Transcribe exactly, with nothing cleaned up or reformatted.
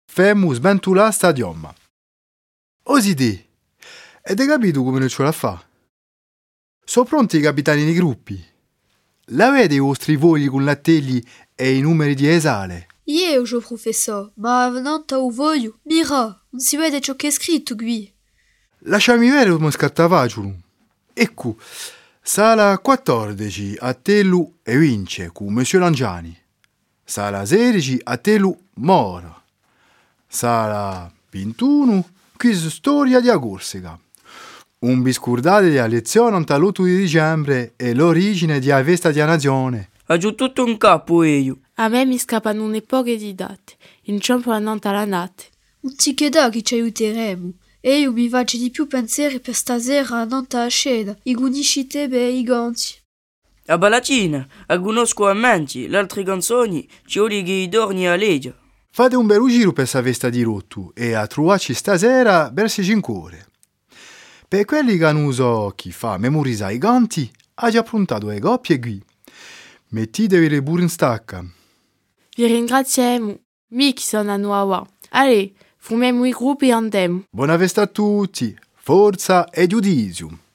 Femmo sventulà sta diomma. Osidi, ed hai capito come non ce la fa? Sono pronti i capitani nei gruppi? L'avete i vostri vogli con lattegli e i numeri di esale? Io, jo professor, ma non t'ho voglio. Mira, non si vede ciò che è scritto qui. Lasciami vedere come scattavaggio. Ecco, sala quattordici a Tellu e Vince con Monsieur Langiani. Sala sedici a Tellu Mora. Sala ventuno, quiz storia di Corsica. Un biscurdate della lezione l'otto di dicembre e l'origine della festa di nazione. Ha giù tutto un capo io. A me mi scappano une poche di date. Inciampo annante alla notte. Non si chieda che ci aiuteremo. E io mi faccio di più pensieri per stasera non a scena. I gunisci te e i ganti. A Balatina, a conosco a menti, le altre canzoni, ci olighi i dorni a legge. Fate un bel giro per questa festa di rotto e a trovarci stasera verso cinque. Per quelli che non so chi fa memorizzare i canti, ha già approntato le coppie qui. Mettitevi pure in stacca. Vi ringraziamo. Mi chi sono a nuova. Allez, fumiamo i gruppi e andiamo. Buona festa a tutti, forza e giudizio.